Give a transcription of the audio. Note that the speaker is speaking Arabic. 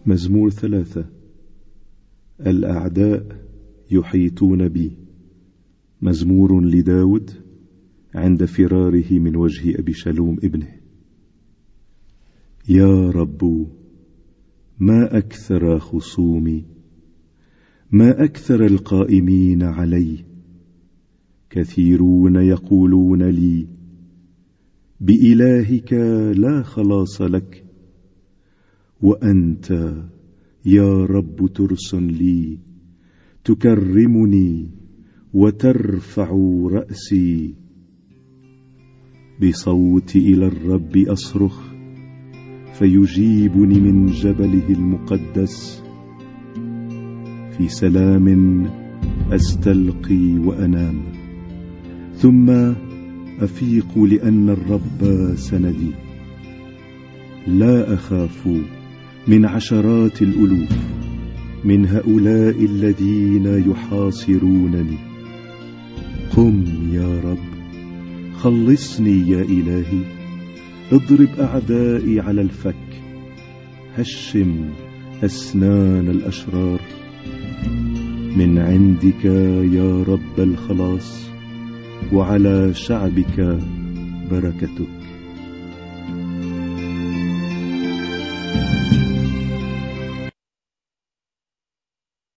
مزمور 3. الأعداء يحيطون بي. مزمور لداود عند فراره من وجه أبي شلوم ابنه. يا رب، ما أكثر خصومي، ما أكثر القائمين علي. كثيرون يقولون لي: بإلهك لا خلاص لك. وأنت يا رب ترس لي، تكرمني وترفع رأسي. بصوتي إلى الرب أصرخ، فيجيبني من جبله المقدس. في سلام أستلقي وأنام، ثم أفيق لأن الرب سندي. لا أخاف من عشرات الألوف، من هؤلاء الذين يحاصرونني. قم يا رب، خلصني يا إلهي. اضرب أعدائي على الفك، هشم أسنان الأشرار. من عندك يا رب الخلاص، وعلى شعبك بركتك.